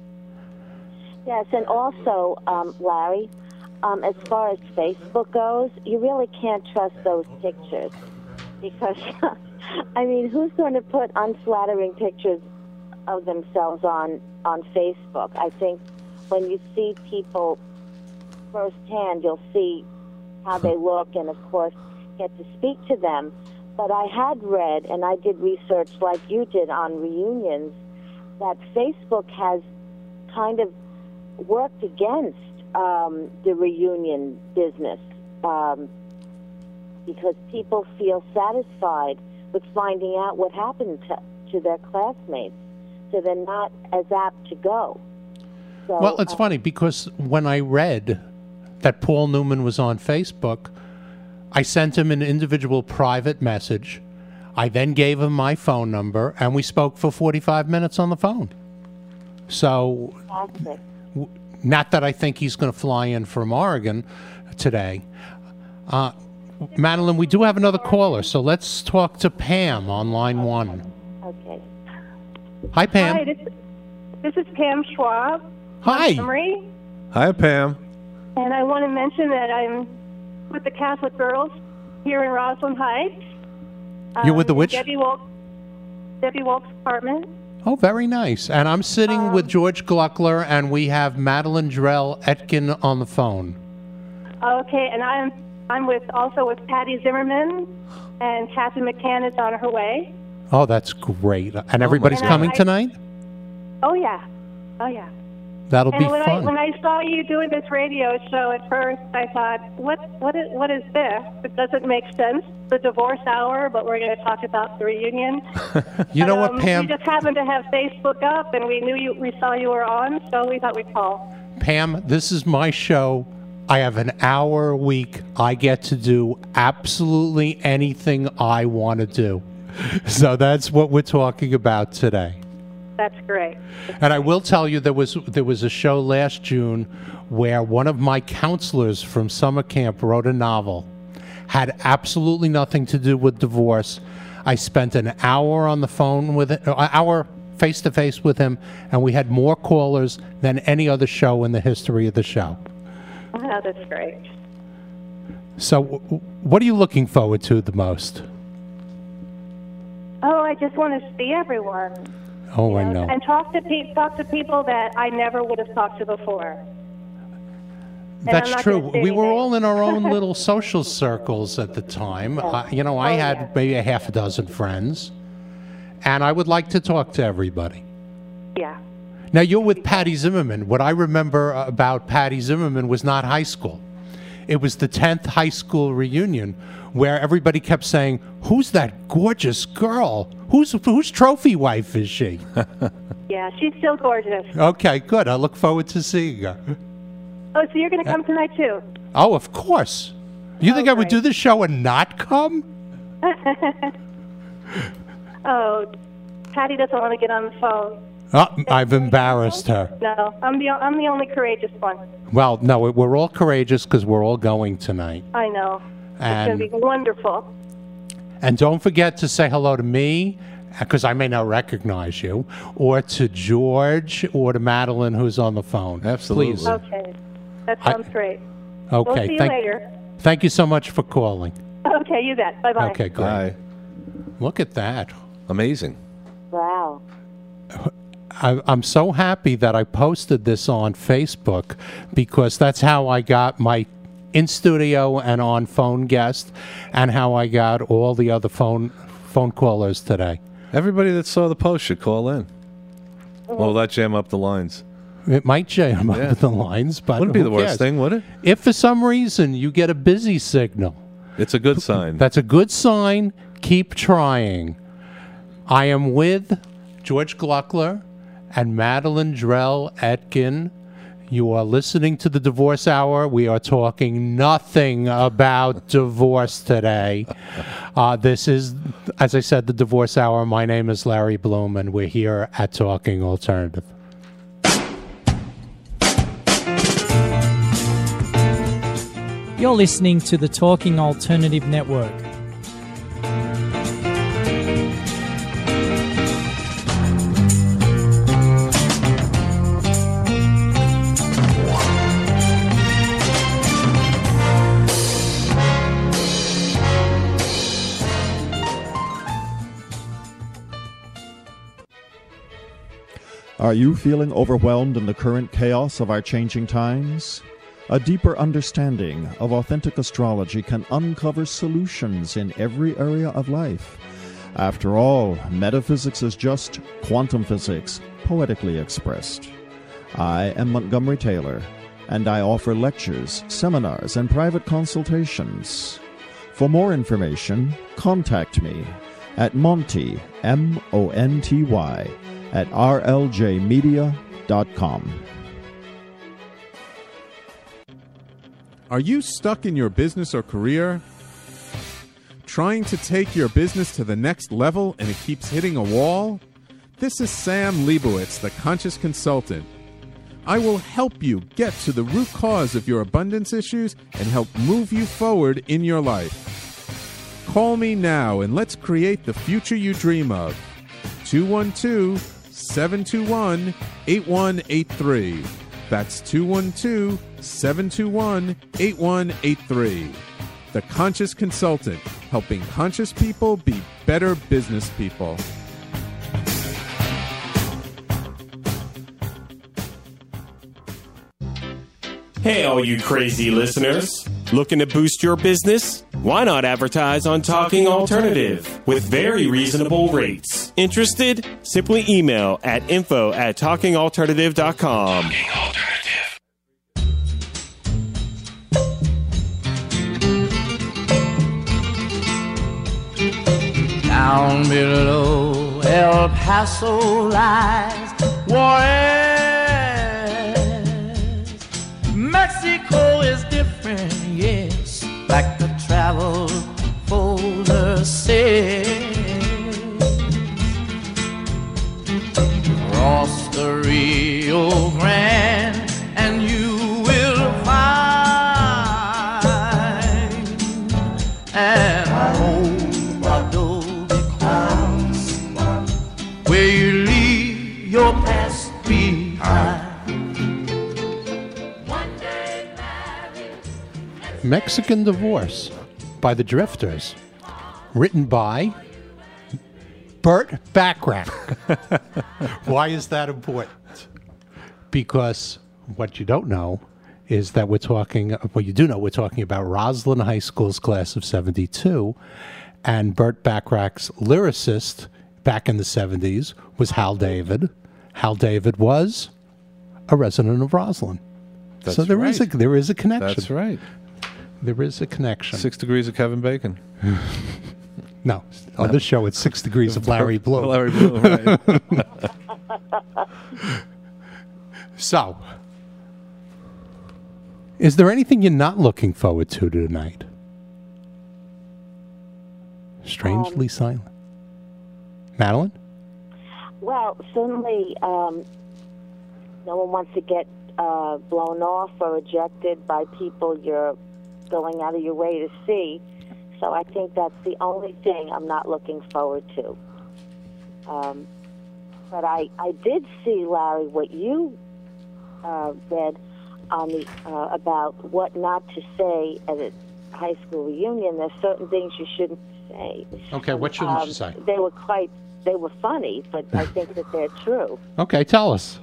Yes, and also, um, Larry, um, as far as Facebook goes, you really can't trust those pictures because, I mean, who's going to put unflattering pictures of themselves on, on Facebook? I think when you see people firsthand, you'll see how they look and, of course, get to speak to them. But I had read, and I did research like you did on reunions, that Facebook has kind of worked against um, the reunion business um, because people feel satisfied with finding out what happened to, to their classmates, so they're not as apt to go. So, well, it's uh, funny because when I read that Paul Newman was on Facebook, I sent him an individual private message. I then gave him my phone number, and we spoke for forty-five minutes on the phone. So, fantastic. w- not that I think he's going to fly in from Oregon today. Uh, Madeline, we do have another caller, so let's talk to Pam on line one. Okay. Hi, Pam. Hi, this, this is Pam Schwab. Hi. Montgomery, Hi, Pam. and I want to mention that I'm with the Catholic Girls here in Roslyn Heights. You're with the Um, which? Debbie Wolf, Debbie Wolf's apartment. Oh, very nice. And I'm sitting with George Gluckler, and we have Madeline Drell Etkin on the phone. Okay, and I'm I'm with also with Patty Zimmerman, and Kathy McCann is on her way. Oh, that's great. And everybody's And I- coming I- tonight? Oh yeah, oh yeah. That'll and be when fun. I when I saw you doing this radio show at first, I thought, what what is what is this? It doesn't make sense. The divorce hour, but we're going to talk about the reunion. You know But, what, um, Pam? We just happened to have Facebook up, and we knew you. We saw you were on, so we thought we'd call. Pam, this is my show. I have an hour a week. I get to do absolutely anything I want to do. So that's what we're talking about today. That's great. And I will tell you, there was there was a show last June where one of my counselors from summer camp wrote a novel. Had absolutely nothing to do with divorce. I spent an hour on the phone with it, an hour face-to-face with him, and we had more callers than any other show in the history of the show. Wow, that's great. So w- what are you looking forward to the most? Oh, I just want to see everyone. Oh, I know. And talk to pe- talk to people that I never would have talked to before. And That's I'm not true. gonna say We were anything. all in our own little social circles at the time. Uh, you know, I Oh, had yeah. maybe a half a dozen friends, and I would like to talk to everybody. Yeah. Now, you're with Patty Zimmerman. What I remember about Patty Zimmerman was not high school. It was the tenth high school reunion where everybody kept saying, "Who's that gorgeous girl? Whose whose trophy wife is she?" Yeah, she's still gorgeous. Okay, good. I look forward to seeing her. Oh, so you're going to come tonight too? Oh, of course. You think I would do the show and not come? Oh, Patty doesn't want to get on the phone. Oh, I've embarrassed her. No, I'm the I'm the only courageous one. Well, no, we're all courageous because we're all going tonight. I know. And- It's going to be wonderful. And don't forget to say hello to me, because I may not recognize you, or to George, or to Madeline, who's on the phone. Absolutely. Please. Okay, that sounds great. Okay. We'll see you thank, later. Thank you so much for calling. Okay, you bet. Bye bye. Okay, great. Look at that. Amazing. Wow. I, I'm so happy that I posted this on Facebook because that's how I got my in-studio and on-phone guest and how I got all the other phone phone callers today. Everybody that saw the post should call in. Well, that jam up the lines. It might jam Yeah. up the lines, but Wouldn't be who the worst cares? thing, would it? If for some reason you get a busy signal, it's a good sign. That's a good sign. Keep trying. I am with George Gluckler and Madeline Drell Etkin. You are listening to the Divorce Hour. We are talking nothing about divorce today. Uh, this is, as I said, the Divorce Hour. My name is Larry Bloom, and we're here at Talking Alternative. You're listening to the Talking Alternative Network. Are you feeling overwhelmed in the current chaos of our changing times? A deeper understanding of authentic astrology can uncover solutions in every area of life. After all, metaphysics is just quantum physics, poetically expressed. I am Montgomery Taylor, and I offer lectures, seminars, and private consultations. For more information, contact me at Monty, M O N T Y, at r l j media dot com. Are you stuck in your business or career? Trying to take your business to the next level and it keeps hitting a wall? This is Sam Leibowitz, the Conscious Consultant. I will help you get to the root cause of your abundance issues and help move you forward in your life. Call me now and let's create the future you dream of. two one two, seven two one, eight one eight three. That's two one two, seven two one, eight one eight three. The Conscious Consultant, helping conscious people be better business people. Hey, all you crazy listeners. Looking to boost your business? Why not advertise on Talking Alternative with very reasonable rates? Interested? Simply email at info at talking alternative dot com. Talking Alternative. Down below El Paso lies Juarez. Mexico is different, yes, like the travel folder says. Cross the Rio Grande and you will find an old adobe Mexican Divorce by the Drifters, written by Burt Bacharach. Why is that important? Because what you don't know is that we're talking, well, you do know we're talking about Roslyn High School's class of seventy-two, and Burt Bacharach's lyricist back in the seventies was Hal David. Hal David was a resident of Roslyn. That's so there is right. a there is a connection. That's right. There is a connection. Six Degrees of Kevin Bacon. No, on this show it's Six Degrees of Larry Blue. Larry Blue, right. So, is there anything you're not looking forward to tonight? Strangely Um, silent. Madeline? Well, certainly um, no one wants to get uh, blown off or ejected by people you're going out of your way to see. So I think that's the only thing I'm not looking forward to. Um, but I, I did see, Larry, what you uh, read on the uh, about what not to say at a high school reunion. There's certain things you shouldn't say. Okay, what shouldn't Um, you say? They were quite, they were funny, but I think that they're true. Okay, tell us.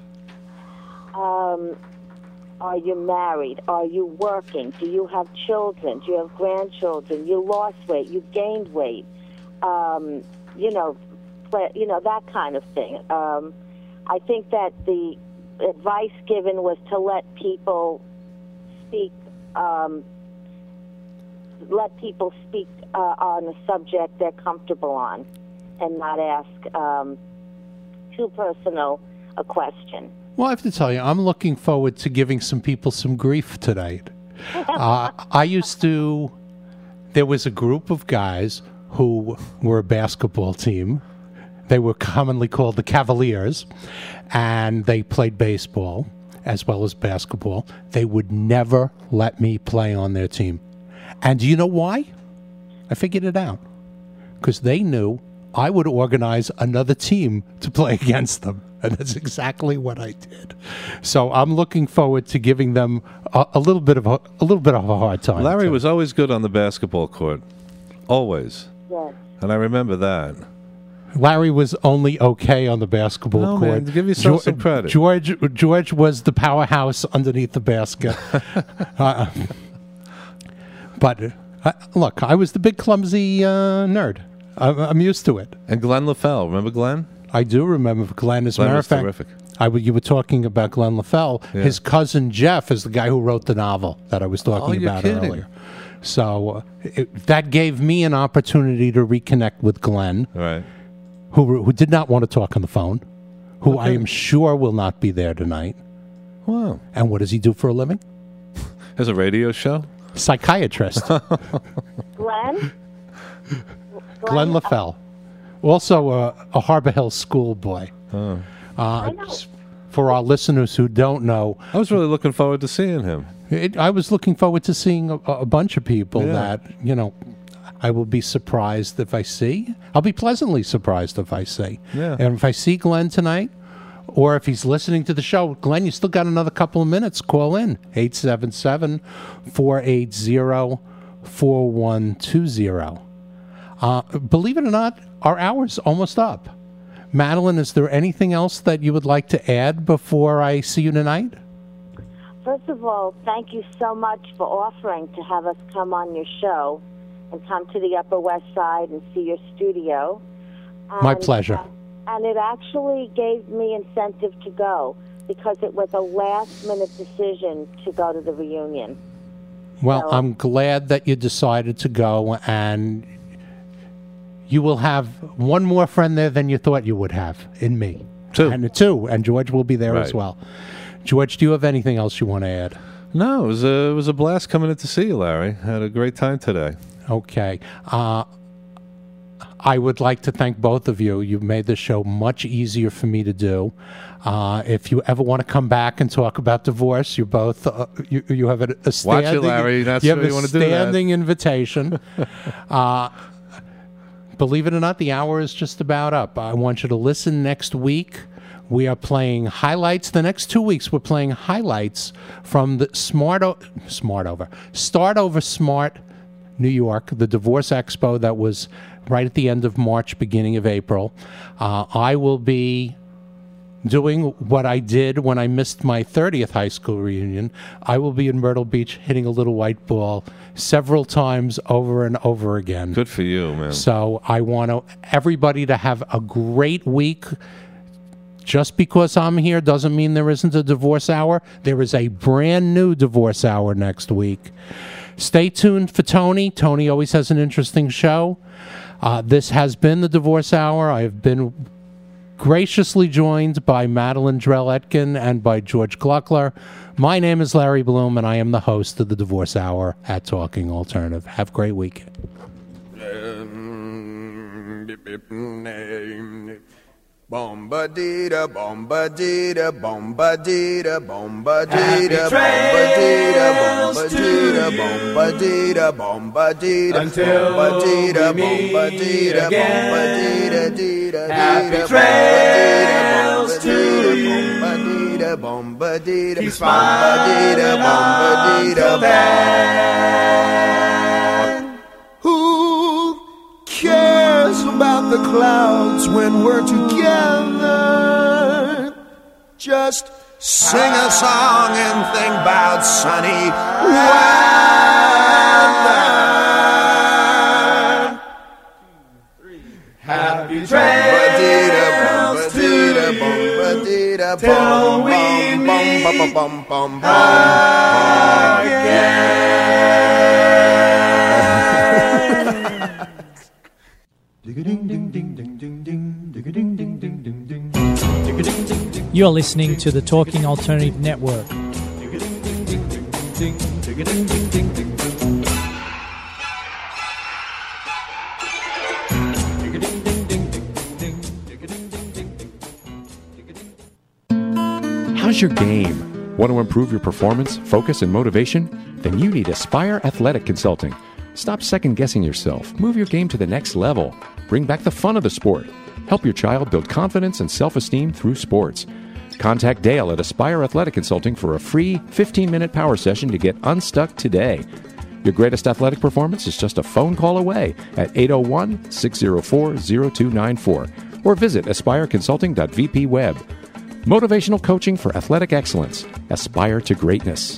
Um, are you married? Are you working? Do you have children? Do you have grandchildren? You lost weight? You gained weight? Um, you know, pla- you know that kind of thing. Um, I think that the advice given was to let people speak. Um, let people speak uh, on a subject they're comfortable on, and not ask um, too personal a question. Well, I have to tell you, I'm looking forward to giving some people some grief tonight. uh, I used to, there was a group of guys who were a basketball team. They were commonly called the Cavaliers, and they played baseball as well as basketball. They would never let me play on their team. And do you know why? I figured it out. Because they knew I would organize another team to play against them. And that's exactly what I did. So I'm looking forward to giving them a, a little bit of a, a little bit of a hard time. Larry too. was always good on the basketball court. Always. Yes. And I remember that. Larry was only okay on the basketball No, court. man, give yourself Geo- some credit. George George was the powerhouse underneath the basket. uh, but uh, look, I was the big clumsy uh, nerd. I, I'm used to it. And Glenn LaFell. Remember Glenn? I do remember Glenn. As a Glenn matter was of fact, terrific. I w- you were talking about Glenn LaFell. Yeah. His cousin Jeff is the guy who wrote the novel that I was talking Oh, you're about kidding. earlier. So uh, it, that gave me an opportunity to reconnect with Glenn, Right. who who did not want to talk on the phone, who I Okay. am sure will not be there tonight. Wow. And what does he do for a living? Has a radio show? Psychiatrist. Glenn? Glenn LaFell. Also a, a Harbor Hill schoolboy. Oh. Uh, for our listeners who don't know, I was really looking forward to seeing him. It, I was looking forward to seeing a, a bunch of people Yeah. that, you know, I will be surprised if I see. I'll be pleasantly surprised if I see. Yeah. And if I see Glenn tonight, or if he's listening to the show, Glenn, you still got another couple of minutes. Call in, eight seven seven, four eight zero, four one two zero. Uh, believe it or not, our hour's almost up. Madeline, is there anything else that you would like to add before I see you tonight? First of all, thank you so much for offering to have us come on your show and come to the Upper West Side and see your studio. My And, pleasure. uh, and it actually gave me incentive to go because it was a last-minute decision to go to the reunion. Well, So- I'm glad that you decided to go, and you will have one more friend there than you thought you would have in me. Two. And two, and George will be there as Right. well. George, do you have anything else you want to add? No, it was a, it was a blast coming in to see you, Larry. Had a great time today. Okay. Uh, I would like to thank both of you. You've made the show much easier for me to do. Uh, if you ever want to come back and talk about divorce, you both uh, you, you have a, a Watch standing, it, Larry. Not you sure have a you wanna do that. standing invitation. uh, believe it or not, the hour is just about up. I want you to listen next week We are playing highlights. The next two weeks, we're playing highlights from the Smart, o- Smart Over, Start Over Smart New York, the Divorce Expo that was right at the end of March, beginning of April. Uh, I will be doing what I did when I missed my thirtieth high school reunion. I will be in Myrtle Beach hitting a little white ball several times over and over again. Good for you, man. So I want to, everybody to have a great week. Just because I'm here doesn't mean there isn't a divorce hour. There is a brand new divorce hour next week. Stay tuned for Tony. Tony always has an interesting show. Uh, this has been the Divorce Hour. I have been graciously joined by Madeline Drell-Etkin and by George Gluckler. My name is Larry Bloom, and I am the host of the Divorce Hour at Talking Alternative. Have a great weekend. Bomba-dee-da, bomba-dee-da, bomba-dee-da, bomba-dee-da, bomba-dee-da, bomba-dee-da, bomba-dee-da, bomba-dee-da, bomba-dee-da, bomba-dee-da, bomba-dee-da, happy trails to you. Bomba-dee-da, bomba-dee-da, keep smiling until then. Who cares about the clouds when we're together? Just sing a song and think about sunny weather. Happy trails to you till we meet again. You're listening to the Talking Alternative Network. How's your game? Want to improve your performance, focus, and motivation? Then you need Aspire Athletic Consulting. Stop second-guessing yourself. Move your game to the next level. Bring back the fun of the sport. Help your child build confidence and self-esteem through sports. Contact Dale at Aspire Athletic Consulting for a free fifteen-minute power session to get unstuck today. Your greatest athletic performance is just a phone call away at eight oh one, six oh four, oh two nine four or visit aspire consulting dot v p web. Motivational coaching for athletic excellence. Aspire to greatness.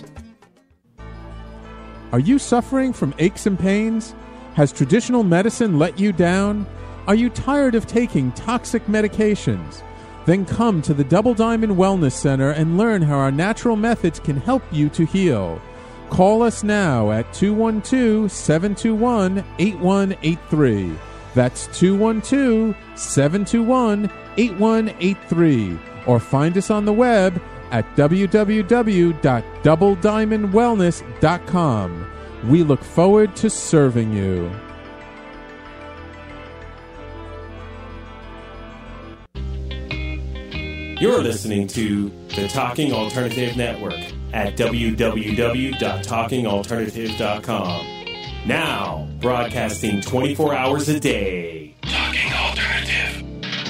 Are you suffering from aches and pains? Has traditional medicine let you down? Are you tired of taking toxic medications? Then come to the Double Diamond Wellness Center and learn how our natural methods can help you to heal. Call us now at two one two, seven two one, eight one eight three. That's two one two, seven two one, eight one eight three. Or find us on the web at w w w dot double diamond wellness dot com. We look forward to serving you. You're listening to the Talking Alternative Network at w w w dot talking alternative dot com. Now, broadcasting twenty-four hours a day. Talking Alternative.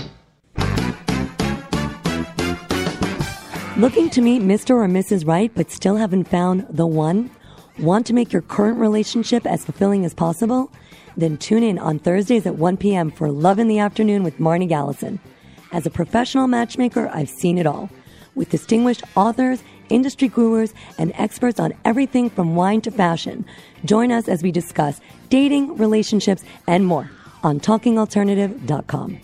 Looking to meet Mister or Missus Right but still haven't found the one? Want to make your current relationship as fulfilling as possible? Then tune in on Thursdays at one p.m. for Love in the Afternoon with Marnie Gallison. As a professional matchmaker, I've seen it all. With distinguished authors, industry gurus, and experts on everything from wine to fashion. Join us as we discuss dating, relationships, and more on talking alternative dot com.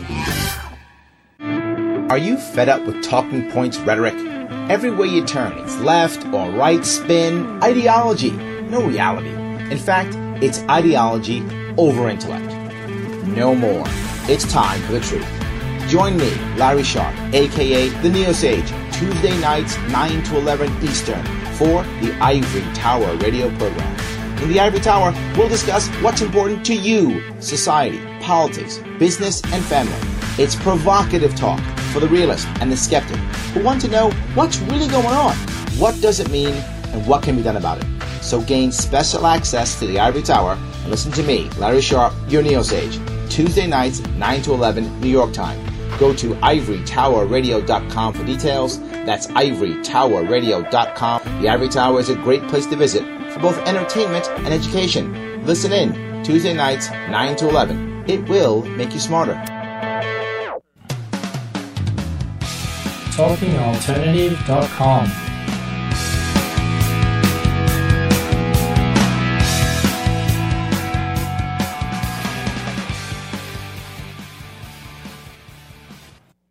Are you fed up with talking points rhetoric? Everywhere you turn, it's left or right spin, ideology, no reality. In fact, it's ideology over intellect. No more. It's time for the truth. Join me, Larry Sharp, a k a. The Neo Sage, Tuesday nights, nine to eleven Eastern, for the Ivory Tower radio program. In the Ivory Tower, we'll discuss what's important to you, society, politics, business, and family. It's provocative talk for the realist and the skeptic who want to know what's really going on, what does it mean, and what can be done about it. So gain special access to the Ivory Tower and listen to me, Larry Sharp, your Neo Sage, Tuesday nights, nine to eleven New York time, Go to ivory tower radio dot com for details. That's ivory tower radio dot com. The Ivory Tower is a great place to visit for both entertainment and education. Listen in Tuesday nights, nine to eleven. It will make you smarter. talking alternative dot com